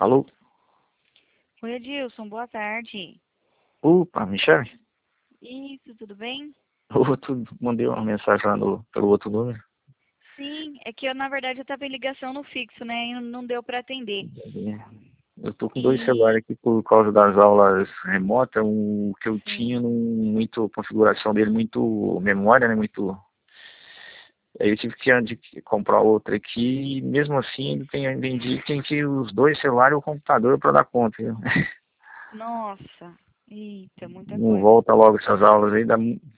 Alô? Oi, Edilson, boa tarde. Opa, Michele? Isso, tudo bem? Tu mandei uma mensagem lá pelo outro número. Sim, é que na verdade eu estava em ligação no fixo, né? E não deu para atender. Eu tô com dois celulares E aqui por causa das aulas remotas. O que eu tinha, sim. não muito configuração dele, muito memória, né? Muito. Aí eu tive que comprar outra aqui e mesmo assim entendi que tem que ir os dois celulares e o computador para dar conta, viu? Nossa, eita, muita Não coisa. volta logo essas aulas aí, dá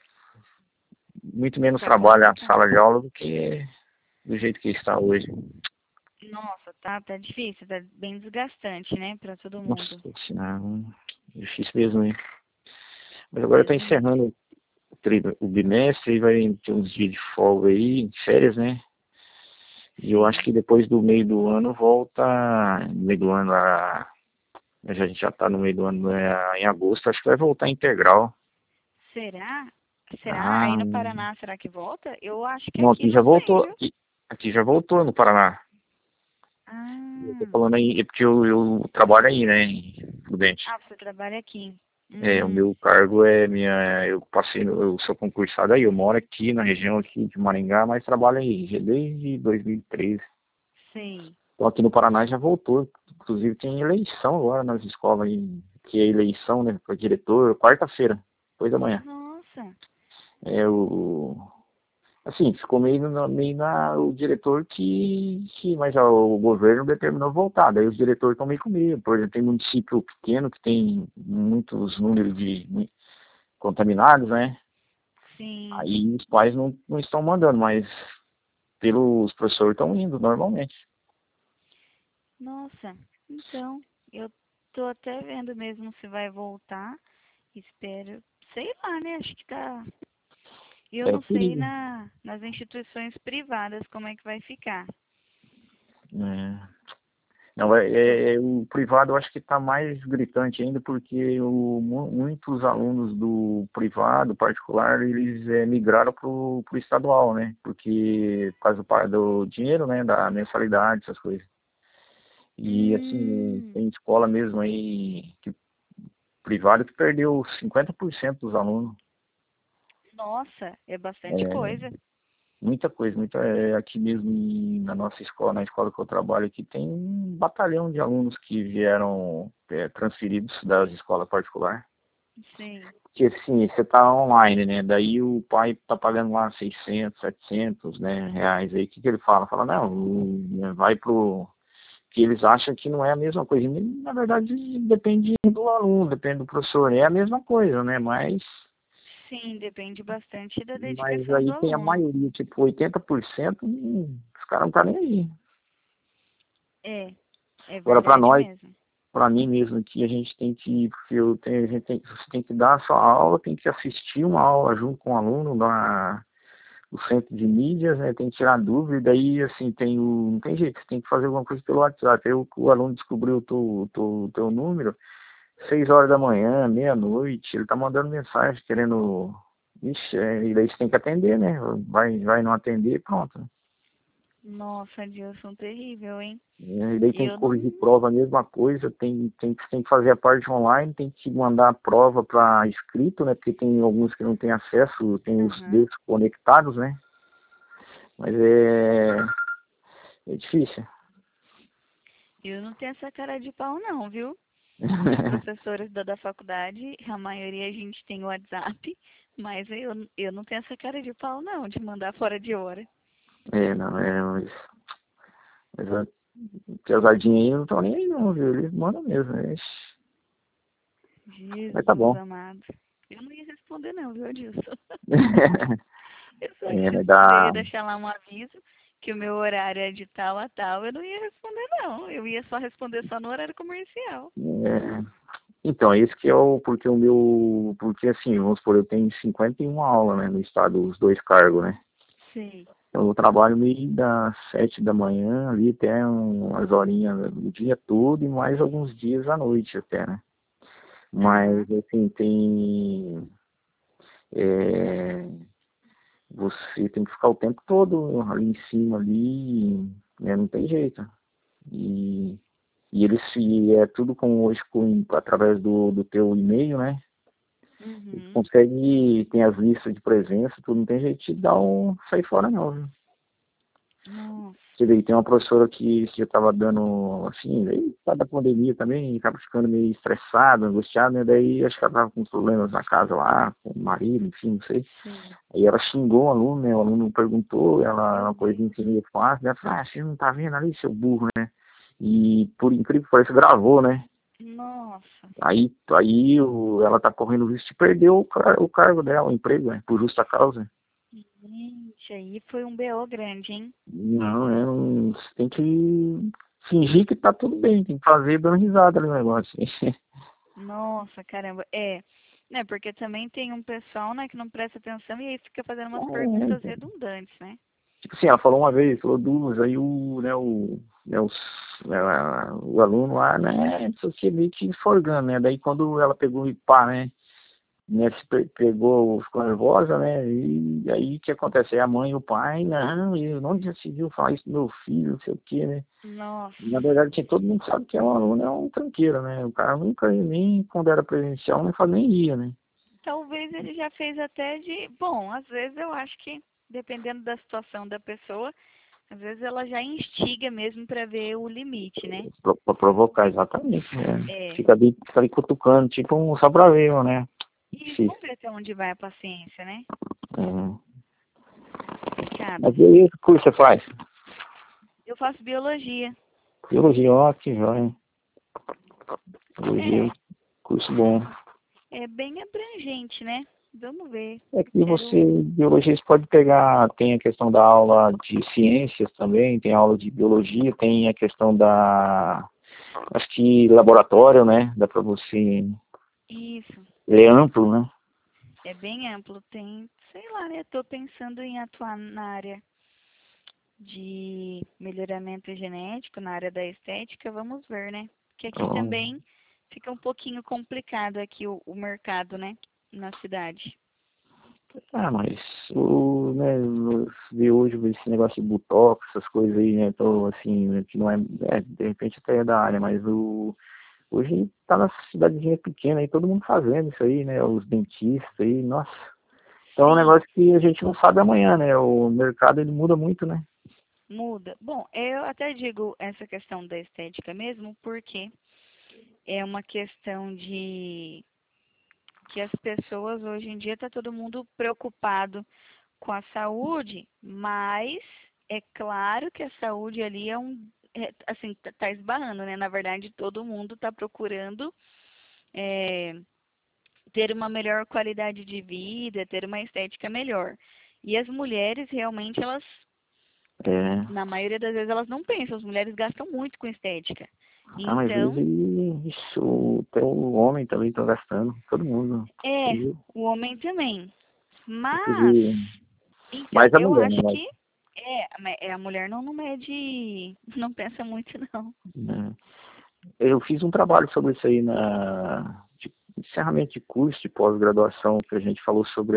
muito menos Tá trabalho a complicado. sala de aula do que do jeito que está hoje. Nossa, tá difícil, tá bem desgastante, né, para todo Nossa mundo. senhora, difícil mesmo, hein? Mas agora Deus está me livre. encerrando o bimestre e vai ter uns dias de folga aí, férias, né? E eu acho Sim. que depois do meio do ano volta, no meio do ano, a gente já está no meio do ano, em agosto, acho que vai voltar integral. Será? Será? Aí Ah, no Paraná, será que volta? Eu acho que não, aqui aqui já não tem, voltou, viu? aqui já voltou no Paraná. Eu tô Ah, falando aí, é porque eu trabalho aí, né, em Prudente. você trabalha aqui. O meu cargo eu passei, eu sou concursado aí, eu moro aqui na região aqui de Maringá, mas trabalho aí desde 2013. Sei. Então aqui no Paraná já voltou, inclusive tem eleição agora nas escolas aí, que é eleição, né, para diretor, quarta-feira, depois da manhã. Nossa. É o Assim, ficou o diretor mas o governo determinou voltar. Daí os diretores estão meio comigo. Por exemplo, tem município pequeno que tem muitos números de contaminados, né? Sim. Aí os pais não estão mandando, mas os professores estão indo normalmente. Nossa, então, eu tô até vendo mesmo se vai voltar. Espero, sei lá, né? Acho que tá. Eu É o não sei perigo. nas instituições privadas como é que vai ficar. É. Não, Eu, o privado eu acho que está mais gritante ainda porque muitos alunos do privado, particular, eles migraram para o estadual, né? Porque por causa do dinheiro, né? Da mensalidade, essas coisas. E assim, hum, tem escola mesmo aí, privada, que perdeu 50% dos alunos. nossa, é bastante É, coisa. muita coisa, aqui mesmo na nossa escola, na escola que eu trabalho aqui, tem um batalhão de alunos que vieram transferidos das escolas particulares. Sim. Porque assim, você está online, né? Daí o pai está pagando lá 600, 700, né, reais. Aí o que, que ele fala? Fala, não, vai pro... Que eles acham que não é a mesma coisa. E, na verdade, depende do aluno, depende do professor. É a mesma coisa, né? Sim, depende bastante da Mas dedicação do aí tem a aluno. maioria, tipo 80%, os caras não estão nem aí. É Agora, verdade mesmo. para mim mesmo aqui, a gente tem que, porque você tem que dar a sua aula, tem que assistir uma aula junto com o aluno no centro de mídias, né? Tem que tirar dúvida, e daí, assim, não tem jeito, você tem que fazer alguma coisa pelo WhatsApp. Aí o aluno descobriu o teu número, 6 horas da manhã, meia-noite, ele tá mandando mensagem querendo. Ixi, e daí você tem que atender, né? Vai não atender, pronto. Nossa, Dilson, terrível, hein? E daí tem que Eu não. corrigir prova, a mesma coisa, tem que fazer a parte online, tem que mandar a prova para escrito, né? Porque tem alguns que não têm acesso, tem os Aham. desconectados, né? Mas é difícil. Eu não tenho essa cara de pau, não, viu? Os professores da faculdade, a maioria a gente tem WhatsApp, mas eu não tenho essa cara de pau, não, de mandar fora de hora. Não, mas a pesadinha aí não estão nem aí não, viu? Eles mandam mesmo, né? Ixi. Mas tá Jesus bom. amado. Eu não ia responder, não, viu, Adilson? Eu só ia Vai responder, ia dar. deixar lá um aviso que o meu horário é de tal a tal. Eu não ia responder, não. Eu ia só responder só no horário comercial. é, Então, esse que é porque porque assim, vamos supor, eu tenho 51 aulas, né, no estado, os dois cargos, né? Sim. Então, eu trabalho meio das 7 da manhã ali até umas horinhas do dia todo e mais alguns dias à noite até, né? Mas, Aham. assim, é, você tem que ficar o tempo todo ali em cima, ali, né? Não tem jeito. E E eles se é tudo hoje através do teu e-mail, né? Eles Uhum. conseguem, tem as listas de presença, tudo, não tem jeito de sair fora não, viu? Nossa. Você vê, tem uma professora que já estava dando, assim, aí tá da pandemia também, acaba ficando meio estressada, angustiada, né? Daí acho que ela estava com problemas na casa lá, com o marido, enfim, não sei. Sim. Aí ela xingou o aluno, né? O aluno perguntou, ela, Meu uma coisinha Deus. que meio fácil, né? Ela falou, você não tá vendo ali, seu burro, né? E por incrível que pareça, gravou, né? Nossa. Ela tá correndo o risco de perder o cargo dela, o emprego, né? Por justa causa. Gente, aí foi um BO grande, hein? Não, você tem que fingir que tá tudo bem, tem que fazer dando risada no negócio. Nossa, caramba. É, né? Porque também tem um pessoal, né, que não presta atenção e aí fica fazendo umas perguntas Então. redundantes, né? Tipo assim, ela falou uma vez, falou duas, aí o aluno lá, né, socialmente forgando, né? Daí quando ela pegou e pá, né, pegou, ficou nervosa, né? E aí o que acontece? Aí a mãe e o pai, não, eu não já se viu falar isso do meu filho, não sei o quê, né? Na Nossa. verdade, assim, todo mundo sabe que é um aluno, é um tranqueiro, né? O cara nunca, nem quando era presencial, nem ia, né? Talvez ele já fez até de. Bom, às vezes eu acho que, dependendo da situação da pessoa, às vezes ela já instiga mesmo pra ver o limite, né? Pra provocar, exatamente, né? É. Fica ali cutucando, tipo um só pra ver, né? E Difícil. vamos ver até onde vai a paciência, né? É. Complicado. Mas e aí, que curso você faz? Eu faço biologia. Biologia, ó, que joia. Biologia, É, curso bom. é bem abrangente, né? Vamos ver. É Eu que quero. biologia você pode pegar, tem a questão da aula de ciências também, tem aula de biologia, tem a questão acho que laboratório, né? Dá pra você, Isso. ele é amplo, né? É bem amplo. Tem, sei lá, né? Tô pensando em atuar na área de melhoramento genético, na área da estética. Vamos ver, né? Porque aqui Então, também fica um pouquinho complicado aqui o mercado, né? Na cidade. mas ver hoje esse negócio de botox, essas coisas aí, né? Então, assim, né, que não de repente até é da área, mas hoje tá na cidadezinha pequena aí, todo mundo fazendo isso aí, né? Os dentistas aí, nossa. Então é um Sim, negócio que a gente não sabe amanhã, né? O mercado ele muda muito, né? muda. Bom, eu até digo essa questão da estética mesmo, porque é uma questão de que as pessoas hoje em dia tá todo mundo preocupado com a saúde, mas é claro que a saúde ali assim, tá esbarrando, né? Na verdade, todo mundo está procurando é, ter uma melhor qualidade de vida, ter uma estética melhor. E as mulheres realmente elas, É. na maioria das vezes elas não pensam, as mulheres gastam muito com estética. Mas hoje Então, até o homem também tá gastando, todo mundo. é, Hoje, o homem também. Mas, hoje, então, mais a eu mulher, acho né? que a mulher não mede, não pensa muito não. Né? Eu fiz um trabalho sobre isso aí de encerramento de curso de pós-graduação, que a gente falou sobre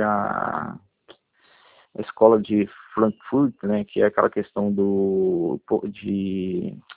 a escola de Frankfurt, né? Que é aquela questão de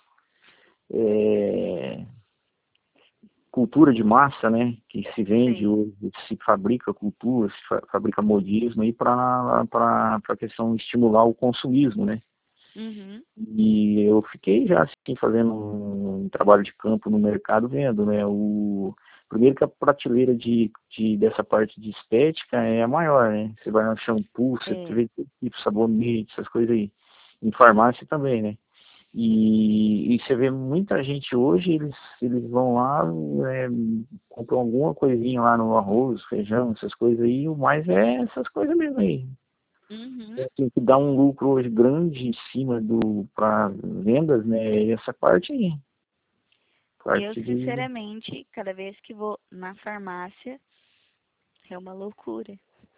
é, cultura de massa, né? Que se vende Sei. hoje, se fabrica cultura, fabrica modismo aí para a questão de estimular o consumismo, né? Uhum. E eu fiquei já assim fazendo um trabalho de campo no mercado vendo, né? Primeiro que a prateleira dessa parte de estética é a maior, né? Você vai no shampoo, você É. vê tipo sabonete, essas coisas aí. Em farmácia também, né? E você vê muita gente hoje, eles vão lá, compram alguma coisinha lá no arroz, feijão, essas coisas aí, o mais é essas coisas mesmo aí. Uhum. Tem que dar um lucro hoje grande em cima para vendas, né? Essa parte aí. Eu, Parte de. sinceramente, cada vez que vou na farmácia, é uma loucura.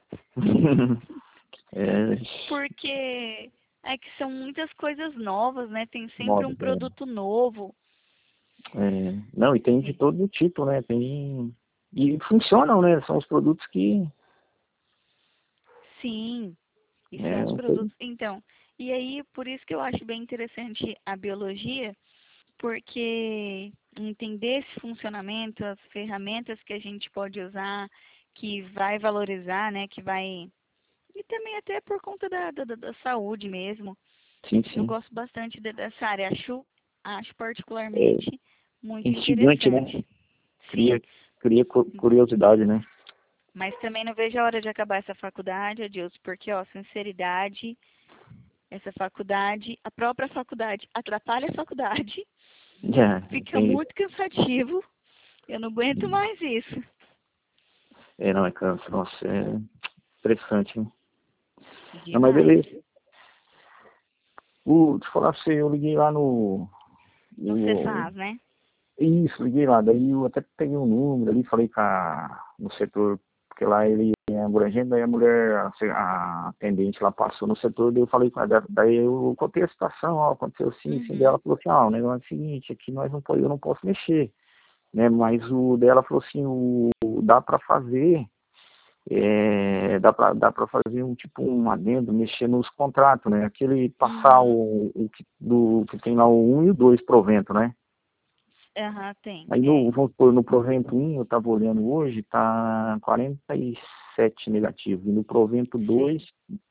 é, Porque é que são muitas coisas novas, né? Tem sempre moda, um produto novo. não, e tem de É. todo tipo, né? Tem. E funcionam, né? São os produtos que. Sim, e são É, os não sei. produtos. Então, e aí, por isso que eu acho bem interessante a biologia, porque entender esse funcionamento, as ferramentas que a gente pode usar, que vai valorizar, né, que vai... E também até por conta da saúde mesmo. Sim, Eu sim. gosto bastante dessa área, acho É particularmente muito instigante, né? interessante. Sim, Cria curiosidade, né? mas também não vejo a hora de acabar essa faculdade, Adilson, porque, ó, sinceridade, essa faculdade, a própria faculdade atrapalha a faculdade, É, fica tem muito cansativo, eu não aguento isso. mais isso. Não, é câncer. Nossa, é interessante, né? Não, mas Demais. beleza. Deixa eu falar pra você, eu liguei lá no, No no... Cefaz, né? Isso, liguei lá. Daí eu até peguei um número ali, falei no setor, porque lá ele é abrangente, daí a mulher, a atendente lá passou no setor, daí eu falei com ela, daí eu contei a situação, ó, aconteceu assim, assim, daí Uhum, ela falou assim, ó, o negócio é o seguinte, aqui eu não posso mexer, né, mas o dela falou assim, dá para fazer, dá para fazer um tipo um adendo, mexer nos contratos, né? Aquele passar uhum. que tem lá o 1 e o 2 provento, né? Aham, tem. Aí É. vamos supor, no provento 1, eu estava olhando hoje, tá 47 negativo. E no provento 2 Sei.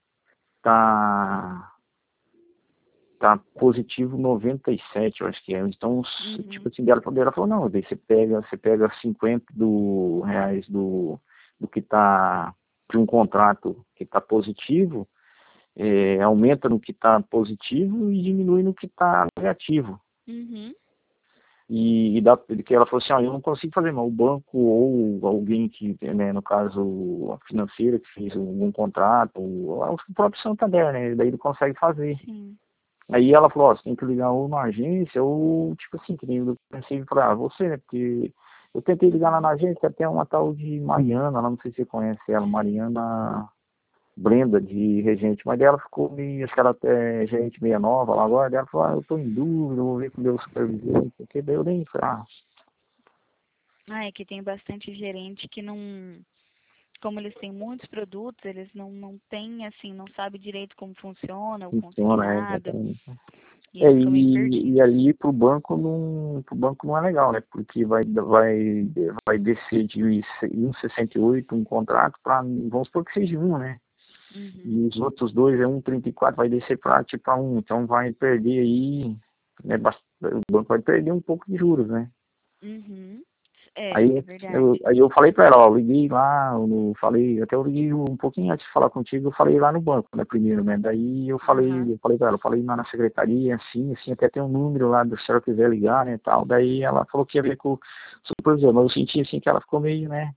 tá, tá positivo 97, eu acho que é. Então, tipo Uhum, assim, ela falou, não, daí você pega 50 do reais do que tá de um contrato que está positivo, aumenta no que está positivo e diminui no que está negativo. uhum, Que ela falou assim, eu não consigo fazer, mas o banco ou alguém que, né, no caso, a financeira que fez um contrato, ou o próprio Santander, né, daí ele consegue fazer. sim. Aí ela falou, você tem que ligar ou na agência, ou, tipo assim, que nem eu pensei para você, né, porque eu tentei ligar lá Uhum. na agência, até uma tal de Mariana, ela não sei se você conhece ela, Mariana Brenda de Regente, mas dela ficou meio, acho que ela é gerente meia nova lá agora, ela falou, eu tô em dúvida, vou ver com o meu supervisor, porque daí eu nem falei, Ah, é que tem bastante gerente que não, como eles têm muitos produtos, eles não têm, assim, não sabe direito como funciona o funciona, consignado, exatamente. e eles ficam meio E perdidos. ali pro banco não é legal, né? Porque vai descer de 1,68 um contrato para, vamos supor que seja um, né? Uhum, E os outros dois é 1,34, vai descer para tipo um, então vai perder aí, né? O banco vai perder um pouco de juros, né? uhum. É, Aí é verdade. aí eu falei para ela, ó, eu liguei lá, até eu liguei um pouquinho antes de falar contigo, eu falei lá no banco, né, primeiro, né, daí Aham. eu falei para ela, eu falei lá na secretaria, assim, até tem um número lá, se ela quiser ligar, né, tal, daí ela falou que ia ver com o supervisor, mas eu senti, assim, que ela ficou meio, né,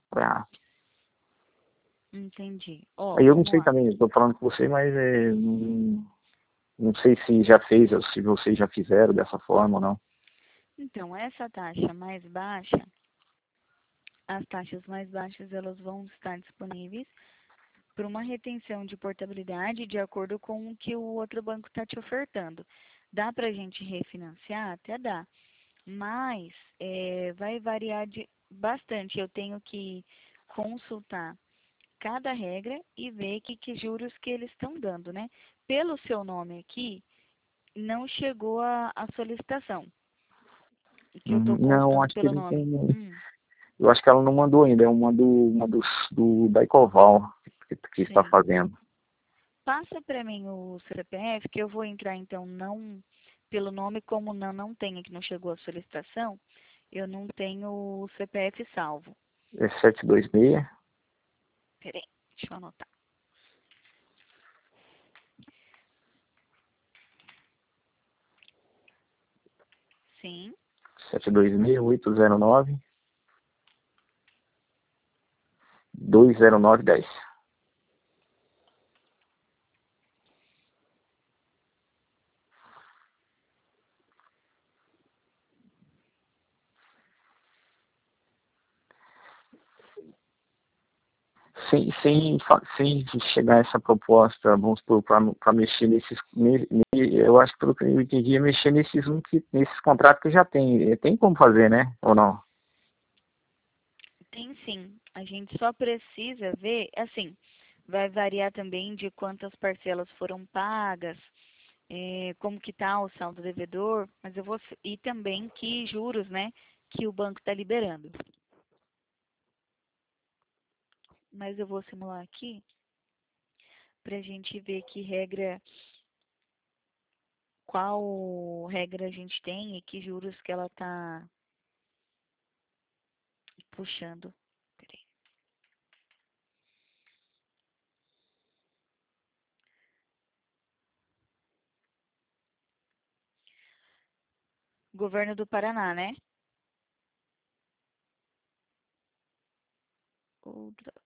Entendi. Ó, aí eu não vamos sei lá. também, eu tô falando com você, mas não sei se já fez, ou se vocês já fizeram dessa forma ou não. Então, essa taxa mais baixa, as taxas mais baixas, elas vão estar disponíveis para uma retenção de portabilidade de acordo com o que o outro banco está te ofertando. Dá para a gente refinanciar? Até dá, mas vai variar bastante. Eu tenho que consultar cada regra e ver que juros que eles estão dando, né? Pelo seu nome aqui, não chegou a solicitação, que eu estou Não, consultando acho que pelo ele nome. tem. Eu acho que ela não mandou ainda, é uma da Ecoval que está Sei. fazendo. Passa para mim o CPF, que eu vou entrar então não pelo nome, como não tem, que não chegou a solicitação, eu não tenho o CPF salvo. É 726. Peraí, deixa eu anotar. Sim, 726 809 10. Sem chegar essa proposta, vamos supor, para mexer eu acho que pelo que eu entendi, é mexer nesses contratos que já tem. Tem como fazer, né? Ou não? tem sim. A gente só precisa ver, assim, vai variar também de quantas parcelas foram pagas, como que tá o saldo devedor, mas eu vou e também que juros, né, que o banco está liberando. Mas eu vou simular aqui para a gente ver qual regra a gente tem e que juros que ela está puxando. Peraí. Governo do Paraná, né? Outra.